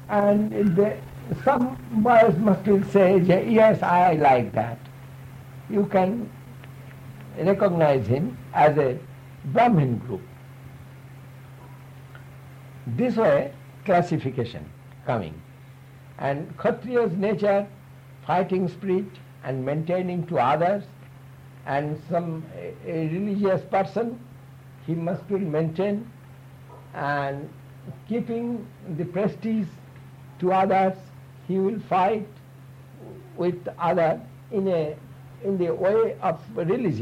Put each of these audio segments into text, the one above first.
And some boys must will say, yes, I like that. You can recognize him as a Brahmin group. This way, classification coming. And Kshatriya's nature, fighting spirit and maintaining to others, and a religious person, he must will maintain and keeping the prestige to others, he will fight with others in the way of religious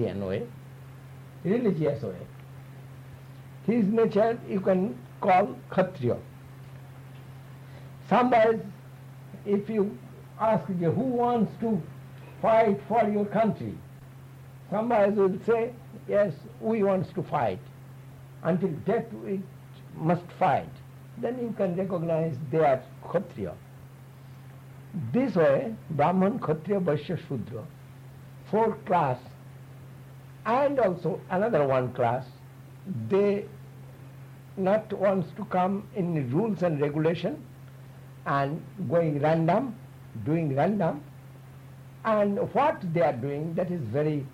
way. His nature you can call Kshatriya. Somebody, if you ask who wants to fight for your country, somebody will say, yes, we want to fight. Until death we must fight. Then you can recognize they are Kshatriya. This way, Brahman, Kshatriya, Vaishya, Shudra, 4 class, and also another one class, they not wants to come in rules and regulation and going random, doing random, and what they are doing, that is very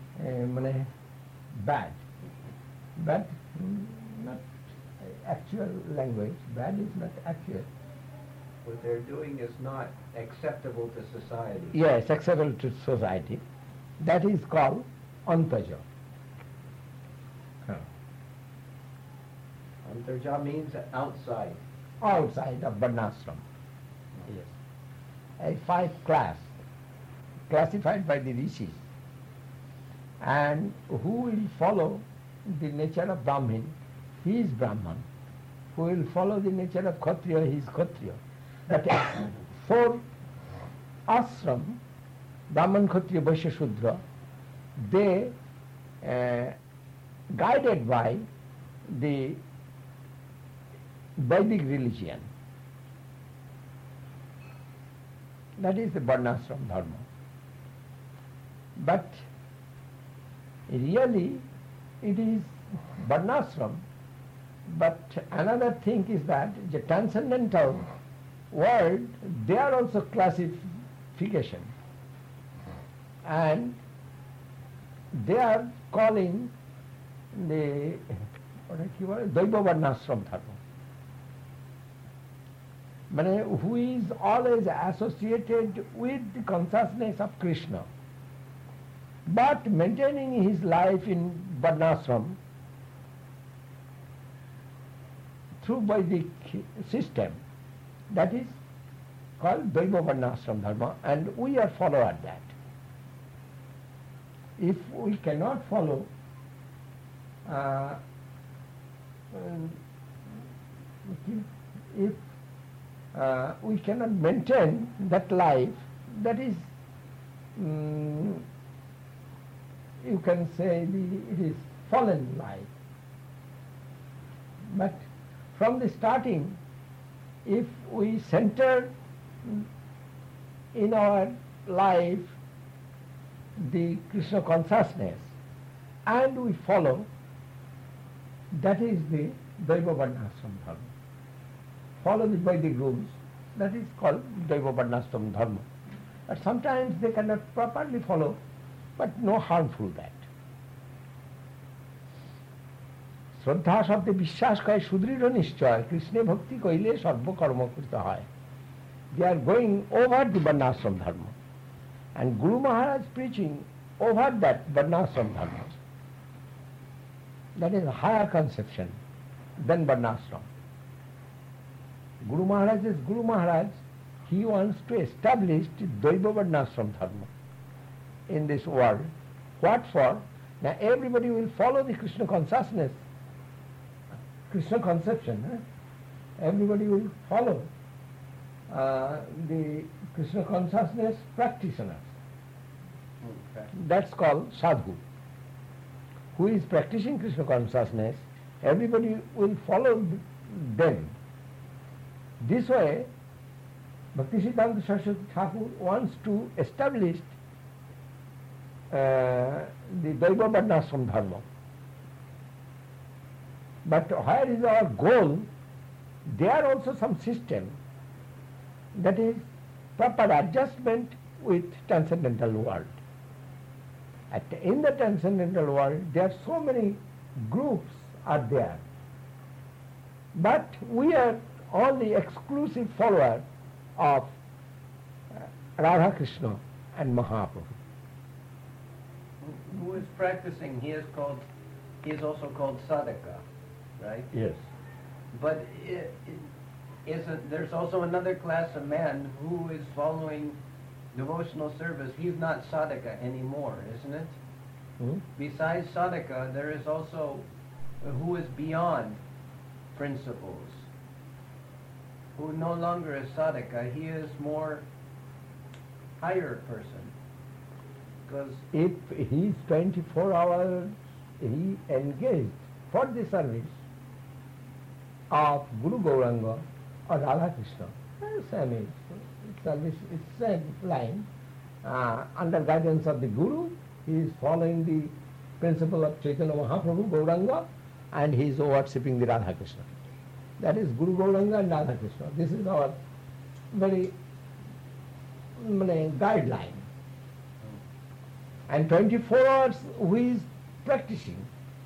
bad. Bad, not actual language, bad is not actual. What they're doing is not acceptable to society. Yes, acceptable to society. That is called antaja. Antarja means outside. Outside of Varnashram. Yes. A 5 class, classified by the rishis. And who will follow the nature of Brahmin, he is Brahman. Who will follow the nature of Kshatriya, he is Kshatriya. That 4 ashram, Brahman, Kshatriya, Vaishya, Shudra, they guided by the Vedic religion. That is the Varnashram Dharma. But really it is Varnashram, but another thing is that the transcendental world, they are also classification. And they are calling the Daiva Varnashram Dharma. Who is always associated with the consciousness of Krishna, but maintaining his life in Varnashram through Vedic system. That is called Daiva Varnashram Dharma, and we are follower that. If we cannot follow if we cannot maintain that life, that is, you can say it is fallen life. But from the starting, if we center in our life the Krishna consciousness and we follow, that is the Daiva Varnashram Dharma. Follow the Vedic rules, that is called Daiva Varnashram Dharma. But sometimes they cannot properly follow, but no harmful that. শ্রদ্ধা শব্দে বিশ্বাস করে সুদৃঢ় নিশ্চয় কৃষ্ণে ভক্তি কইলে সর্বকর্ম করতে হয়. They are going over the Varnashram Dharma. And Guru Maharaj preaching over that Varnashram Dharma. That is a higher conception than Varnashram. Guru Maharaj is Guru Maharaj. He wants to establish the Daiva Varnashram Dharma in this world. What for? Now everybody will follow the Krishna consciousness, Krishna conception. Everybody will follow the Krishna consciousness practitioners. Okay. That's called sadhu. Who is practicing Krishna consciousness, everybody will follow them. This way, Bhaktisiddhanta Saraswati Thakur wants to establish the Daiva Varnashram Dharma. But where is our goal? There are also some system That is proper adjustment with transcendental world. In the transcendental world, there are so many groups are there. But we are all the exclusive followers of Radha Krishna and Mahaprabhu. Who is practicing, he is also called sadhaka, right? Yes. But there's also another class of man who is following devotional service. He's not sadhaka anymore, isn't it? Hmm? Besides sadhaka, there is also who is beyond principles, who no longer is sadhaka. He is more higher person. Because If he is 24 hours, he engaged for the service of Guru Gauranga or Radha Krishna. Same is service, it's same line. Under guidance of the Guru, he is following the principle of Chaitanya Mahaprabhu, Gauranga, and he is worshipping the Radha Krishna. That is Guru Gauranga and Radha Krishna. This is our very guideline. And 24 hours who is practicing,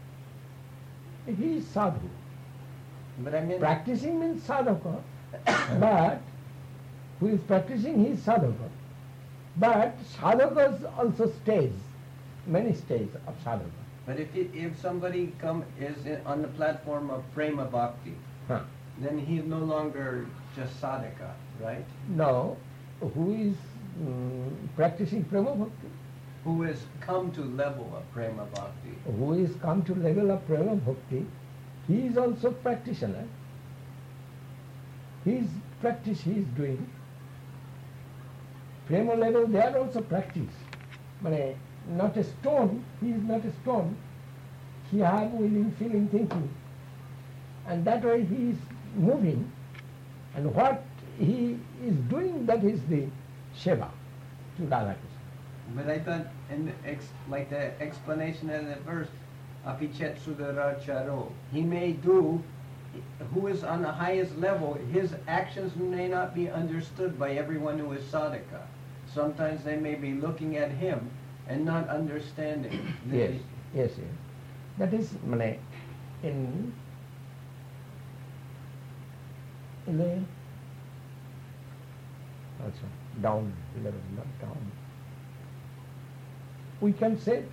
he is sadhu. But I mean, Practicing means sadhaka, but who is practicing, he is sadhaka. But sadhakas also stage, many stages of sadhaka. but if somebody on the platform of prema bhakti, Huh. then he's no longer just sadhaka, right? Now, who is practicing prema bhakti? Who has come to level of prema bhakti. Who is come to level of prema bhakti, he is also practitioner. His practice he is doing. Prema level, they are also practice. But not a stone, he is not a stone. He have willing, feeling, thinking. And that way he is moving. And what he is doing, that is the Seva to Radha Krishna. But I thought, like the explanation in the verse, apichet sudara charo, he may do, who is on the highest level, his actions may not be understood by everyone who is sadhaka. Sometimes they may be looking at him and not understanding. Yes, yes, yes. That is in the also down level, not down. We can say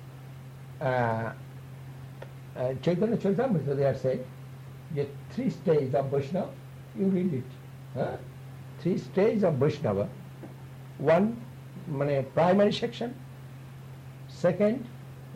Chaitanya Charitamrita, they are said, the 3 stages of Vaishnava, you read it. Huh? 3 stages of Vaishnava. One, primary section. Second,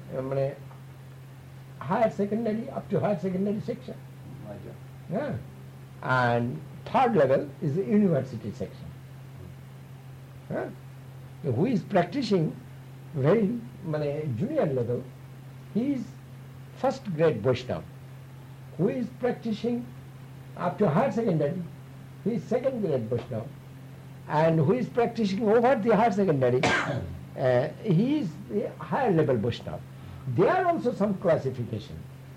higher secondary, up to higher secondary section. Yeah. And third level is the university section. Huh? Who is practicing very junior level, he is first grade Vaishnava. Who is practicing up to higher secondary, he is second grade Vaishnava. And who is practicing over the higher secondary, he is the higher level Vaishnava. There are also some classification.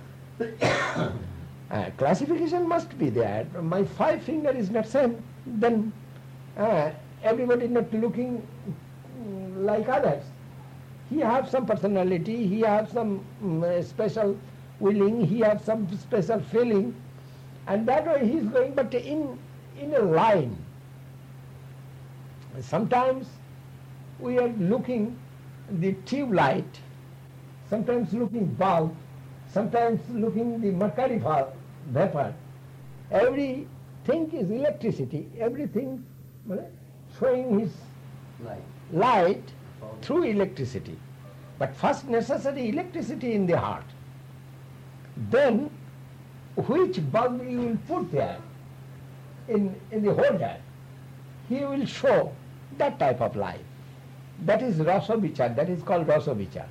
Classification must be there. My 5 finger is not same, then everybody not looking like others. He have some personality, he have some special willing, he have some special feeling, and that way he is going, but in a line. Sometimes we are looking the tube light, sometimes looking bulb, sometimes looking the mercury vapor. Everything is electricity, everything showing his light through electricity. But first necessary electricity in the heart. Then which bulb you will put there in the holder, he will show that type of life. That is rasa vichar, that is called rasa vichar.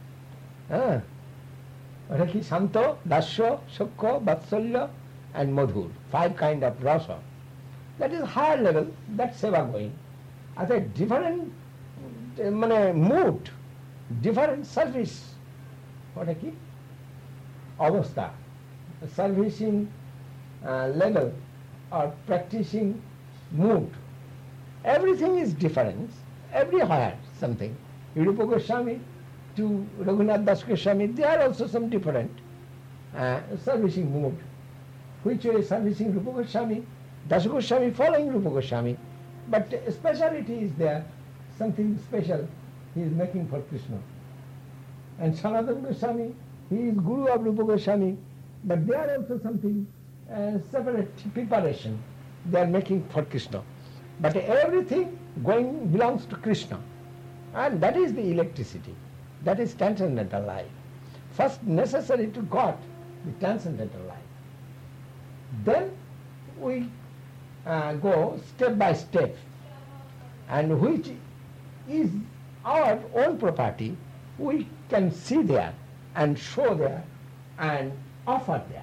Shanto, dasya, sukha, vatsalya and madhur. 5 kind of rasa. That is higher level, that's seva going. At a different mood, different service. What is avastha, servicing level or practicing mood Everything is different. Everywhere something. Rupa Goswami to Raghunath Das Goswami, they are also some different servicing mode. Which way servicing Rupa Goswami? Das Goswami following Rupa Goswami. But speciality is there, something special he is making for Krishna. And Sanatana Goswami, he is Guru of Rupa Goswami, but they are also something separate preparation they are making for Krishna. But everything belongs to Krishna. And that is the electricity. That is transcendental life. First necessary to God, the transcendental life. Then we go step by step, and which is our own property, we can see there and show there and offer there.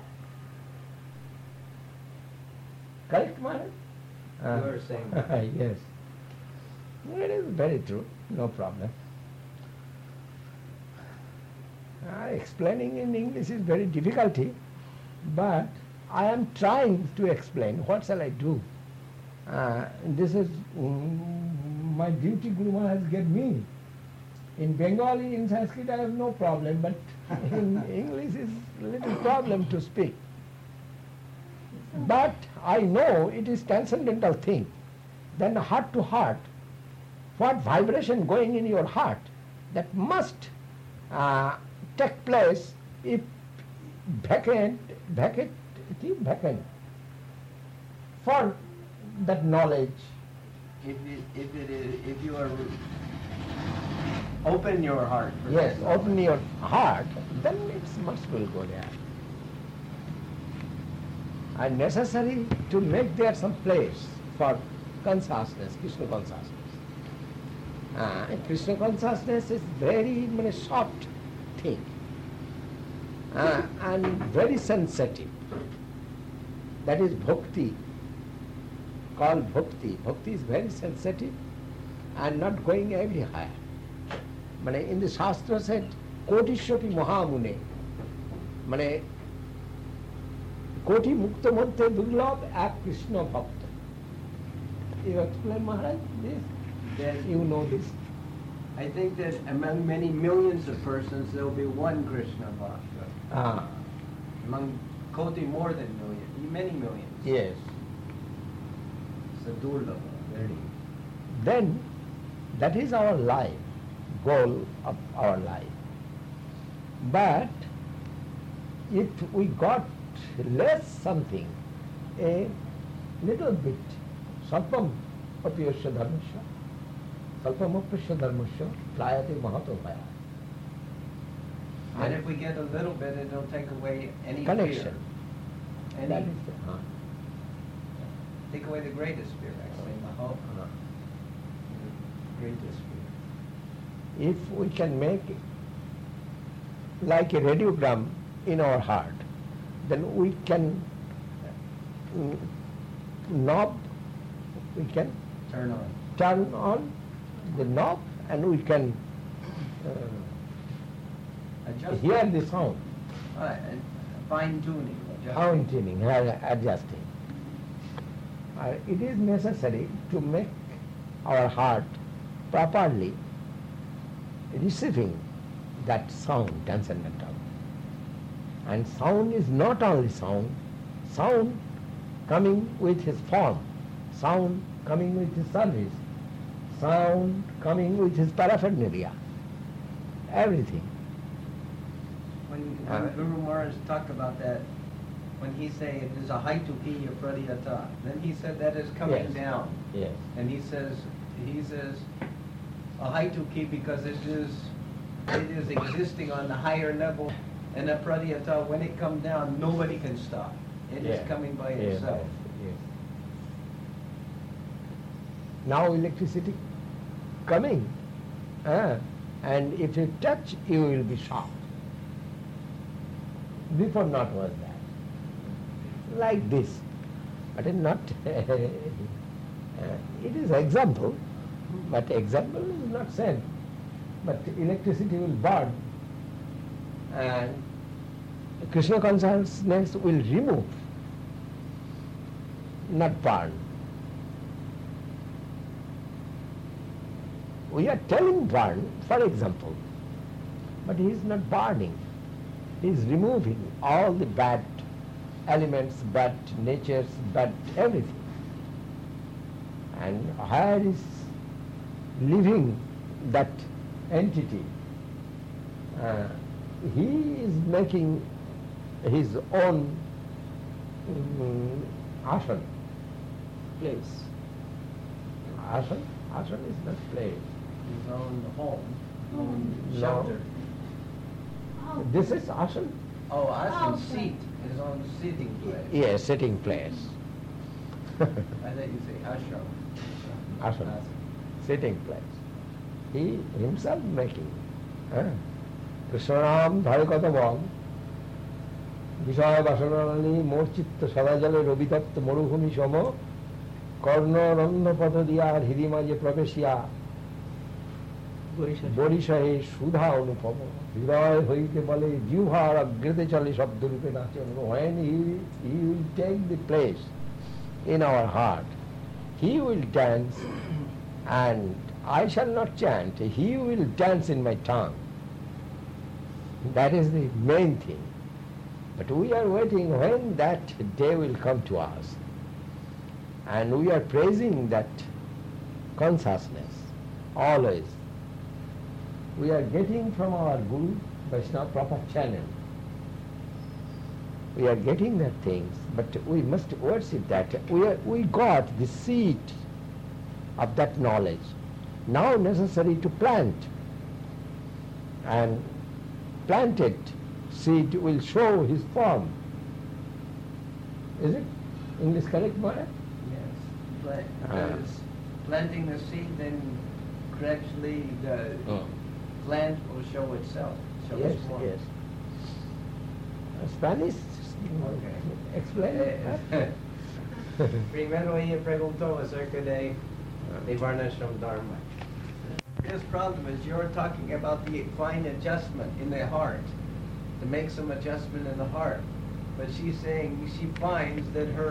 Correct, Maharaj? You are saying that. Yes. It is very true, no problem. Explaining in English is very difficulty, but I am trying to explain. What shall I do? This is my duty Guru Maharaj gave me. In Bengali, in Sanskrit I have no problem, but in English is a little problem to speak. But I know it is transcendental thing. Then heart to heart, what vibration going in your heart, that must take place if vacant for that knowledge. If you are open your heart. For Yes, that open your heart, then it must will go there. And necessary to make there some place for consciousness, Krishna consciousness. Krishna consciousness is very soft thing and very sensitive. That is bhakti, called bhakti. Bhakti is very sensitive and not going everywhere. In the Shastra said, Kotishopi Mahamune, Koti Mukta Mante Duglab Ak Krishna Bhakta. You explain, Maharaj, this? Yes. You know this. I think that among many millions of persons, there will be one Krishna Bhakta. Among Koti, more than millions, many millions. Yes. Sadurlava, very. Then, that is our life, goal of our life. But, if we got less something, a little bit, Salpam apyasya dharmasya, Salpam apyasya dharmasya, playate mahato bhaya. And if we get a little bit, it'll take away any Connection. fear. That Any, is the, take away the greatest fear, actually, Maho, the greatest fear. If we can make like a radiogram in our heart, then we can we can turn on the knob and we can Adjust. hear the sound, And fine tuning. sound tuning, adjusting. It is necessary to make our heart properly receiving that sound, transcendental. And sound is not only sound, sound coming with his form, sound coming with his service, sound coming with his paraphernalia, everything. When Guru Maharaj talked about that, when he said there's a haituki or pradiyata, then he said that is coming Yes. down. Yes. And he says a haituki because it is existing on the higher level, and a pradiyata, when it comes down, nobody can stop. It is Yes. coming by Yes, itself. yes. Now electricity coming, and if you touch, you will be shocked. Before not was that. Like this. But not, it is example, but example is not said. But electricity will burn, and Krishna consciousness will remove, not burn. We are telling burn, for example, but he is not burning. He is removing all the bad elements, bad natures, bad everything. And where is living that entity? He is making his own asana. Place. Asana is not place. His own home, No. shelter. This is asana? Oh, asana, Okay. seat, his own sitting place. Yes, sitting place. I thought you say ashram. Asana, sitting place. He himself making. Krishnaram ধরে কত বল বিষয় বাসনালী মোর চিত্ত সদা জলে রবিতত্ত্ব মরুভূমি সম কর্ণ রন্ধ পথ দিয়া হৃদি মাঝে প্রবেশিয়া বরিশাহে সুধা অনুপম হৃদয় হইতে বলে জিহ্বার অগ্রেতে চলে শব্দরূপে নাচন when he will take the place in our heart, he will dance, and I shall not chant, he will dance in my tongue. That is the main thing. But we are waiting when that day will come to us. And we are praising that consciousness always. We are getting from our Guru Vaishnava proper channel. We are getting that things, but we must worship that. We got the seed of that knowledge. Now necessary to plant. And planted seed will show his form. Is it English correct, Mara? Yes, because planting the seed, then gradually the plant will show itself. Show Yes, its form. yes. Spanish? Okay. Explain. Primero ella preguntó acerca de Varnashram Dharma. His problem is you're talking about the fine adjustment in the heart, to make some adjustment in the heart. But she's saying she finds that her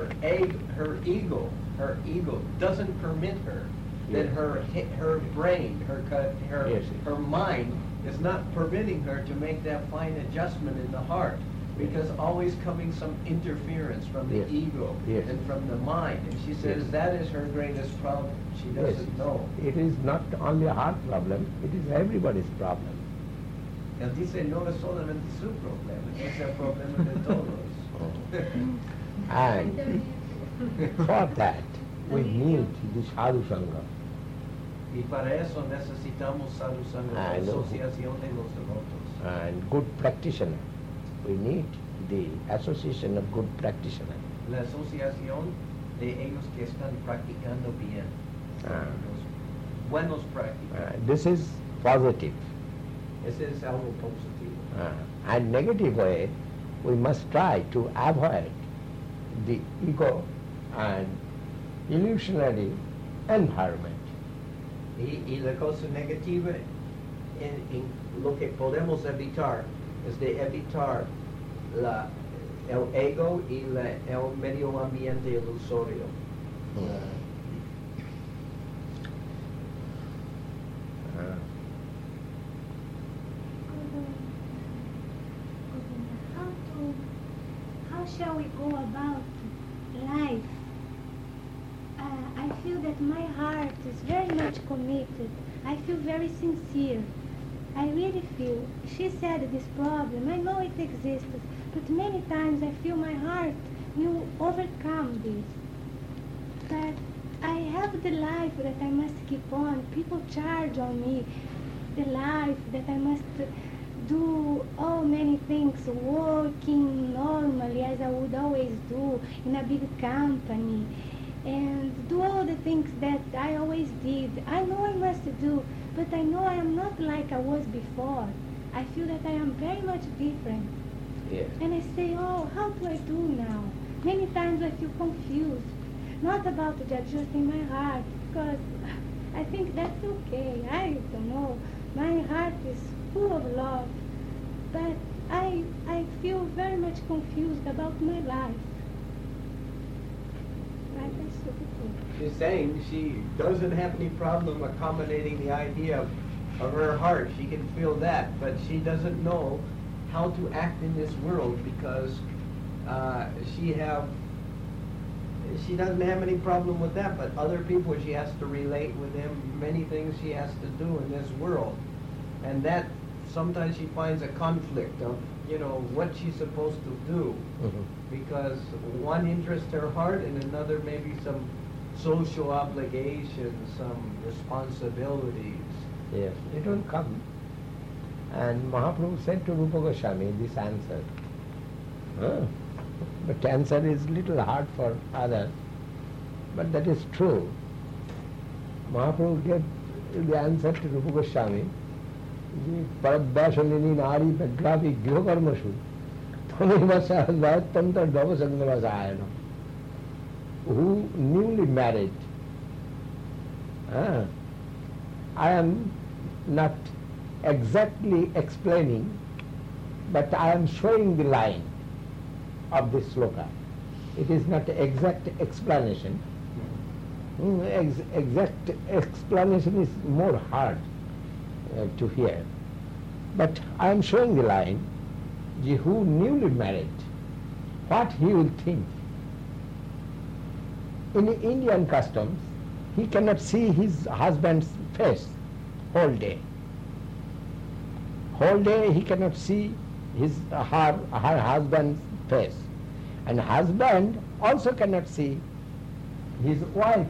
ego doesn't permit her, that Yes. her brain, Yes. her mind is not permitting her to make that fine adjustment in the heart. Because always coming some interference from the Yes. ego Yes. and from the mind. And she says Yes. that is her greatest problem. She doesn't know. It is not only a heart problem, it is everybody's problem. Él dice, no es solamente su problema, es el problema de todos. And for that, we need the sadhu sangha. Y para eso necesitamos sadhusanga, la I know. asociación de los devotos. And good practitioner. We need the association of good practitioner. La asociación de ellos que están practicando bien. Los buenos prácticos. This is positive. Ese es algo positivo. And negative way, we must try to avoid the ego and illusionary environment. Y la cosa negativa en lo que podemos evitar es de evitar el ego y el medio ambiente ilusorio. How shall we go about life? I feel that my heart is very much committed. I feel very sincere. I really feel. She said this problem, I know it exists, but many times I feel my heart will overcome this. But I have the life that I must keep on. People charge on me the life that I must do all many things, working normally as I would always do in a big company, and do all the things that I always did. I know I must do, but I know I am not like I was before. I feel that I am very much different. Yes. And I say, oh, how do I do now? Many times I feel confused. Not about the adjusting my heart, because I think that's okay. I don't know. My heart is full of love. But I feel very much confused about my life. Right? That's so good. she's saying she doesn't have any problem accommodating the idea of her heart. She can feel that, but she doesn't know how to act in this world because she doesn't have any problem with that, but other people she has to relate with them, many things she has to do in this world. And that sometimes she finds a conflict of, what she's supposed to do. Mhm. Because one interests her heart and another maybe some social obligations, some responsibilities. Yes, it will come. And Mahaprabhu said to Rupa Goswami this answer. But answer is little hard for others, but that is true. Mahaprabhu gave the answer to Rupa Goswami, Parabhyashalini nari begravi gyokarmashu tamivasa tantra dvavasangavasayana, who newly married. I am not exactly explaining, but I am showing the line of this sloka. It is not exact explanation. Exact explanation is more hard to hear. But I am showing the line, who newly married, what he will think. In Indian customs, he cannot see his husband's face whole day. Whole day he cannot see her husband's face. And husband also cannot see his wife's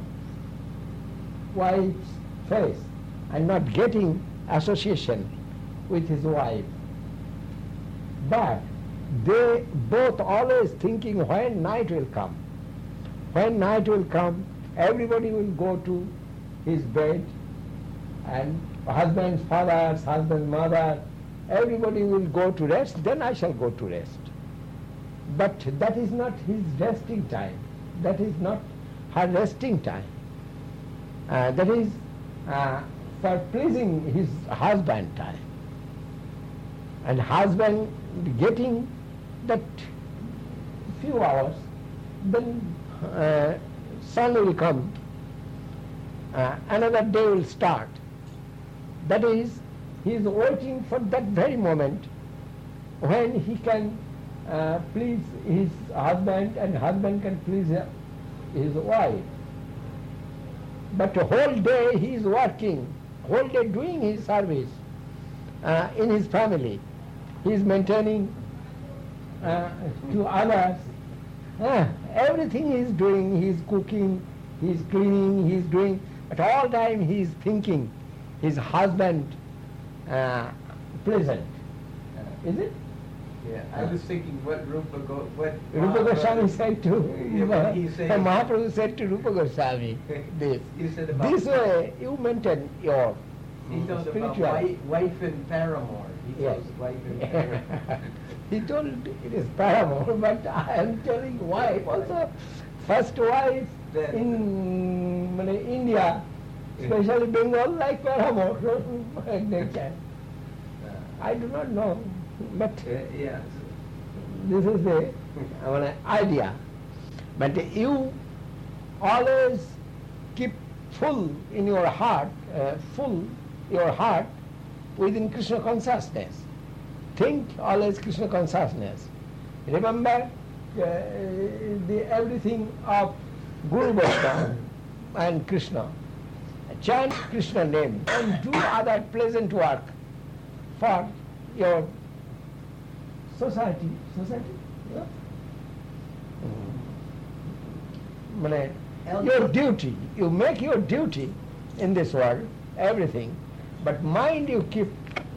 face and not getting association with his wife. But they both always thinking when night will come. When night will come, everybody will go to his bed, and husband's father, husband's mother, everybody will go to rest, then I shall go to rest. But that is not his resting time. That is not her resting time. That is for pleasing his husband time. And husband getting that few hours, then sun will come, another day will start. That is, he is waiting for that very moment when he can please his husband and husband can please his wife. But whole day he is working, whole day doing his service in his family. He is maintaining to others. Everything he is doing, he is cooking, he is cleaning, he is doing, but all time he is thinking his husband pleasant. Is it? Yeah, I was thinking what Rupa Goswami said to Mahaprabhu said to Rupa Goswami this. You said about This way you maintain your he told about spirituality. wife and paramour. He Yes. says wife and paramour. He told it is paramour, but I am telling wife also. First wife in India, especially Bengal, like paramour. I do not know, but Yeah. this is the idea. But you always keep full in your heart, within Krishna consciousness. Think always Krishna consciousness. Remember everything of Guru Vaishnava and Krishna. Chant Krishna name and do other pleasant work for your society. Yeah? Your duty. You make your duty in this world, everything, but mind you keep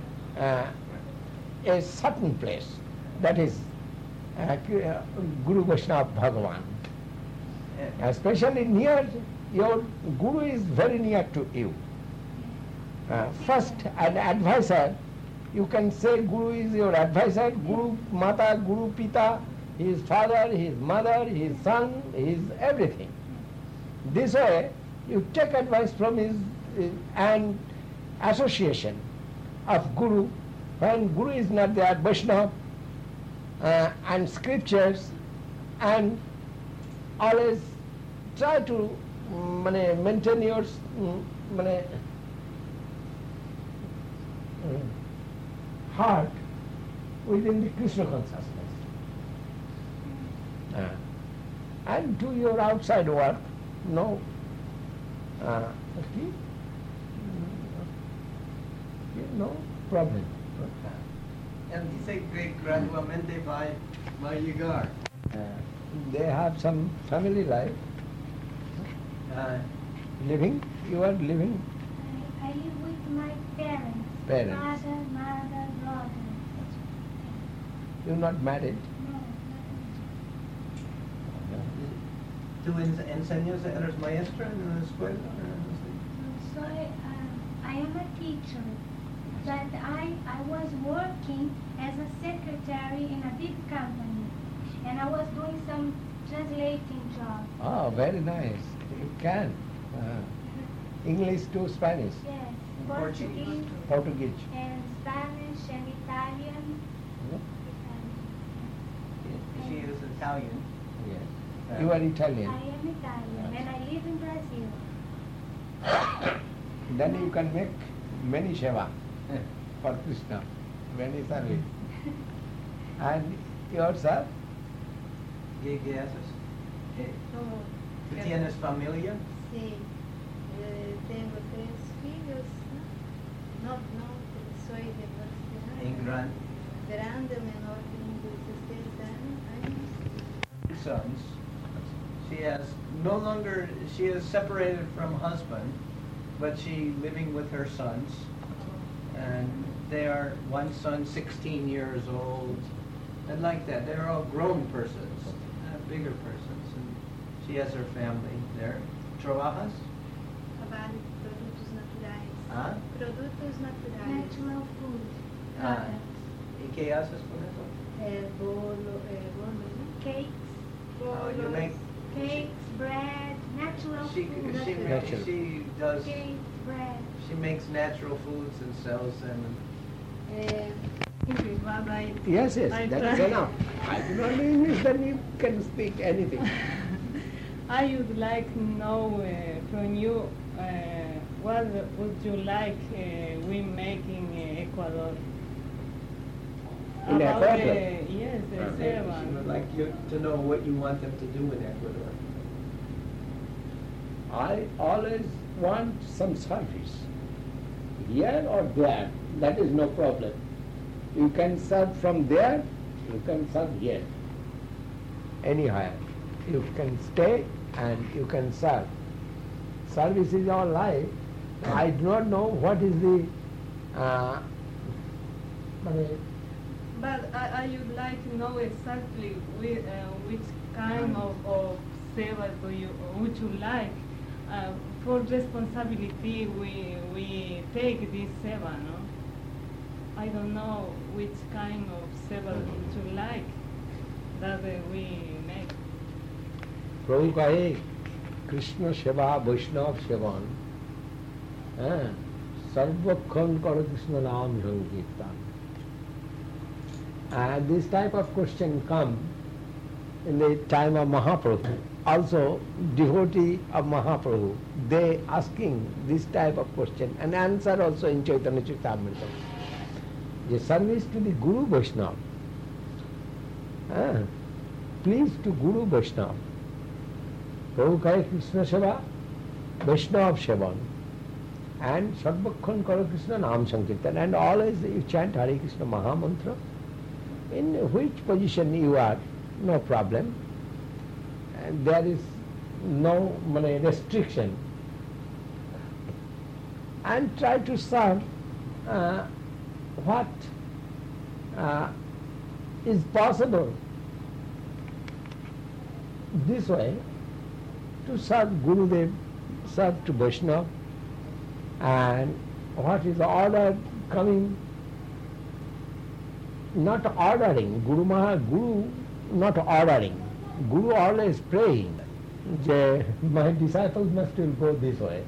a certain place, that is Guru Vaishnava Bhagavan. Especially near, your Guru is very near to you. First, an advisor, you can say Guru is your advisor, Guru Mata, Guru Pita, his father, his mother, his son, his everything. This way, you take advice from his and association of Guru. When Guru is not there, Vaishnava and scriptures, and always try to maintain your heart within the Krishna consciousness. And do your outside work, no no problem. Él dice que gradualmente va a llegar. They have some family life. Living, you are living. I live with my parents. Parents. Mother, brother. You are not married. No, ¿Tú enseñas, eres maestra en la escuela? so I am a teacher, but I was working as a secretary in a big company, and I was doing some translating job. Oh, very nice. You can. English to Spanish, Yes, Portuguese. Portuguese Portuguese. and Spanish and Italian. She is Italian. Yes. You are Italian. I am Italian and I live in Brazil. Then you can make many seva for Krishna, many service. And yourself? ¿Qué haces? ¿Tú tienes familia? Sí, tengo 3 filhos, ¿no? No, soy divorciada. En gran Grande, menor, tengo 16 años. sons. She is separated from husband, but she living with her sons. And they are, one son 16 years old, and like that. They're all grown persons, bigger persons. And she has her family there. Trabajas? Trabalho com produtos naturais. Ah? Produtos naturais. Natural food Ah. products. ¿Y qué haces con eso? Bolo, ¿no? Cakes, Oh, you make, cakes, bread, natural she, food. she does, Cake, bread. she makes natural foods and sells them. Bye-bye. Yes, yes, I that is try. enough. I do not know English, then you can speak anything. I would like to know from you what would you like we make in Ecuador? In About Ecuador? Yes, the She would Seva. like you to know what you want them to do in Ecuador. I always want some service. Here or there, that is no problem. You can serve from there, you can serve here. Anyhow, you can stay and you can serve. Service is our life. I do not know what is the But I would like to know exactly which kind of seva would you like. For responsibility, we take this seva, no? I don't know which kind of seva would you like that we make. प्रभु कहे कृष्ण सेवा वैष्णव seven सर्वक्षण करो कृष्ण नाम संकीर्तन. And this type of question come in the time of Mahaprabhu. Also devotee of Mahaprabhu, they asking this type of question and answer also in Chaitanya Charitamrita. The service to the Guru Vaishnava. Please to Guru Vaishnava. Prabhu kahe Krishna Seva, Vaishnava Sevan, and Sarvakhan Karo Krishna Nam Sankirtan, and always you chant Hare Krishna Maha Mantra. In which position you are, no problem. And there is no restriction. And try to serve what is possible this way, to serve Gurudev, serve to Vaishnava, and what is the order coming, not ordering, Guru not ordering, Guru always praying, my disciples must will go this way.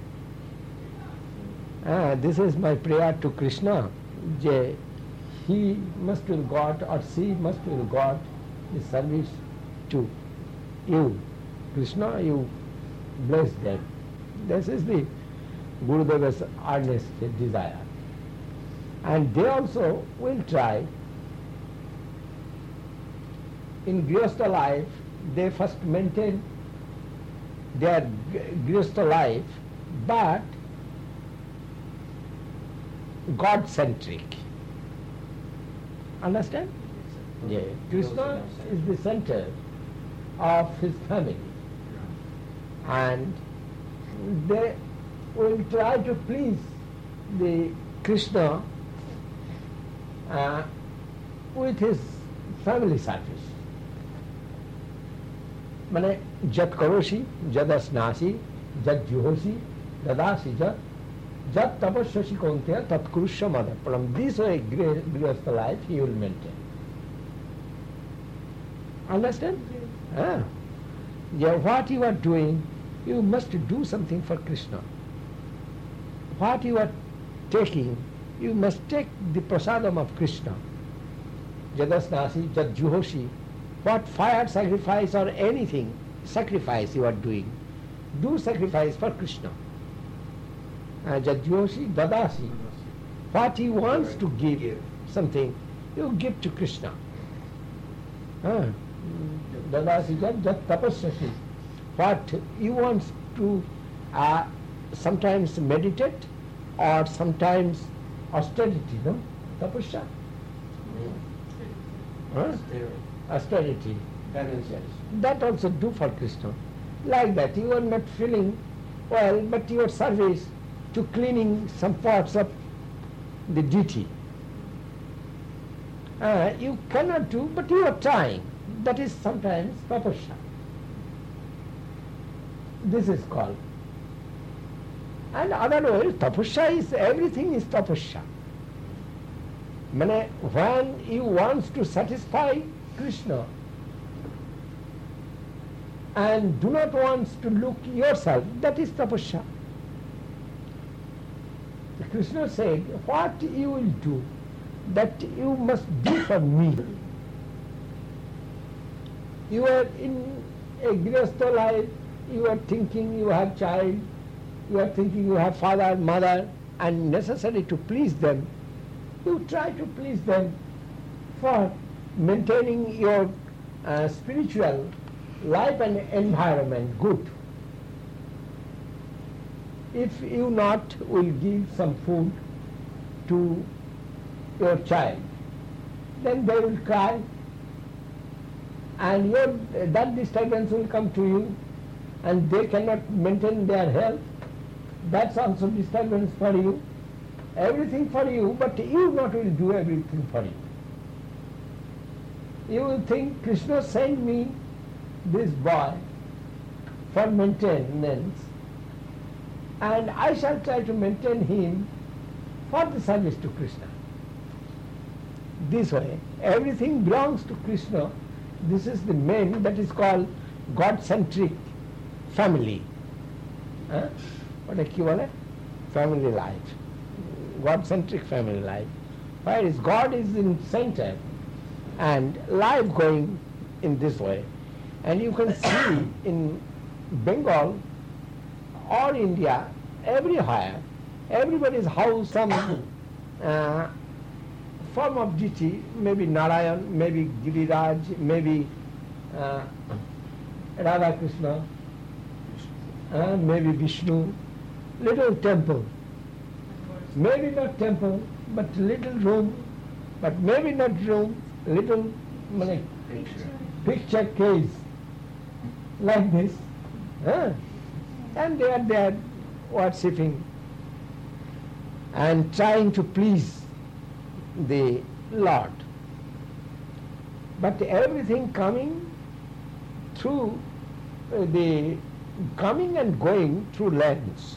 This is my prayer to Krishna, he must will got or she must will got the service to you. Krishna, you bless them. This is the Gurudeva's earnest desire. And they also will try. In Grihastha life, they first maintain their Grihastha life, but God-centric. Understand? Yeah. Krishna is the center of his family. And they will try to please the Krishna with his family service. Mane jat karoshi, jad asnasi, jat juhoshi, dadasi jat tapasyashi kontya tat kurusya mada. From this way, Grihastha life he will maintain. Understand? Ah. Yeah, what you are doing, you must do something for Krishna. What you are taking, you must take the prasadam of Krishna. Jadasnasi, jad juhoshi. What fire sacrifice or anything sacrifice you are doing, do sacrifice for Krishna. Jad juhoshi, dadasi. What he wants to give something, you give to Krishna. Dadasi jad tapasyashi. What he wants to sometimes meditate or sometimes austerity, no? Tapasya. Austerity. That also do for Krishna. Like that, you are not feeling well, but your service to cleaning some parts of the deity. You cannot do, but you are trying. That is sometimes tapasya. This is called. And otherwise, tapasya is, everything is tapasya. When you want to satisfy Krishna and do not want to look yourself, that is tapasya. Krishna said, what you will do, that you must do for me. You are in a Grihastha life, you are thinking you have child, you are thinking you have father, mother, and necessary to please them. You try to please them for maintaining your spiritual life and environment good. If you not will give some food to your child, then they will cry, and that disturbance will come to you, and they cannot maintain their health. That's also disturbance for you. Everything for you, but you not will do everything for you. You will think, Krishna sent me this boy for maintenance, and I shall try to maintain him for the service to Krishna. This way, everything belongs to Krishna. This is the main, that is called God-centric family. What do you call it? Family life. God-centric family life. Whereas God is in center and life going in this way. And you can see in Bengal or India, everywhere, everybody's house, some form of deity, maybe Narayan, maybe Giriraj, maybe Radha Krishna, maybe Vishnu, little temple. Maybe not temple, but little room, but maybe not room, little picture case, like this. And they are there worshipping and trying to please the Lord. But everything coming through coming and going through lens.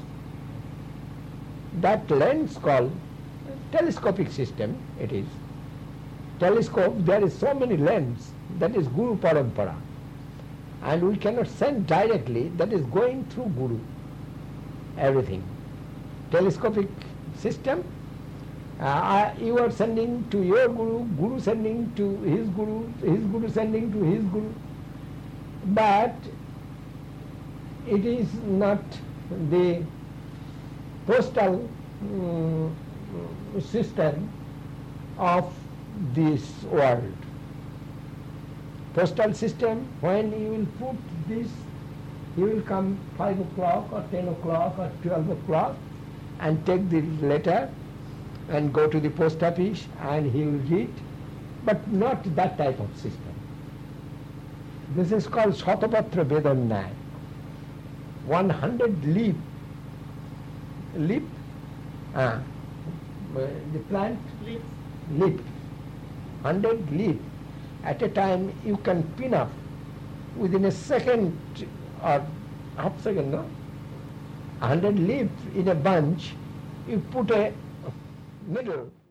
That lens called telescopic system, it is. Telescope, there is so many lens, that is Guru Parampara. And we cannot send directly, that is going through Guru, everything. Telescopic system, you are sending to your Guru, Guru sending to his Guru sending to his Guru. But it is not the postal system of this world. Postal system, when you will put this, he will come 5 o'clock or 10 o'clock or 12 o'clock and take the letter and go to the post office and he will read, but not that type of system. This is called Shatapatra Vedannaya. 100 leaf, the plant Leaves. leaf, 100 leaf. At a time you can pin up within a second or half second, no? 100 leaves in a bunch, you put a middle